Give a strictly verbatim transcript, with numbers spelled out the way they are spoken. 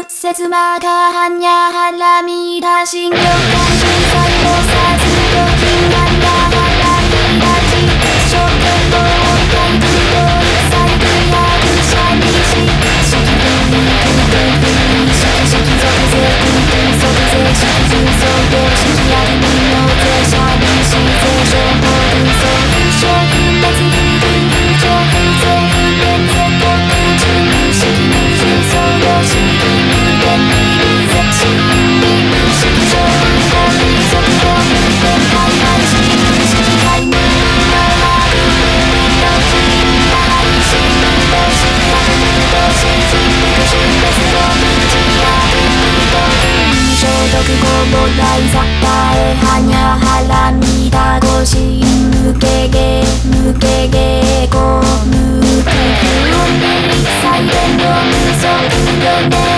節またはにゃはらみだしんよかんしさいのさずよきがんだはらみだちしょけんぼうかいぶどうさいぶやくしゃみししきぶんくぶんくんしきしきぞくぜくんくんそくぜしきじゅうそうでしきありみのぜしゃみしぜしょうほうそうしょうくんべつふぶんちょうふぜふべんぜこくじゅうしきむじゅうそうでしきむべんみるぜしみむしきしょうこみぞくごむべんかいはいしむしきはいむのはくむのきんだはいしむどしやくむどしじむどしべつごむじやくむどく消毒ごぼだいざたえはにゃはらみだごしんむけげむけげごむくふおみさいでんどむそくよね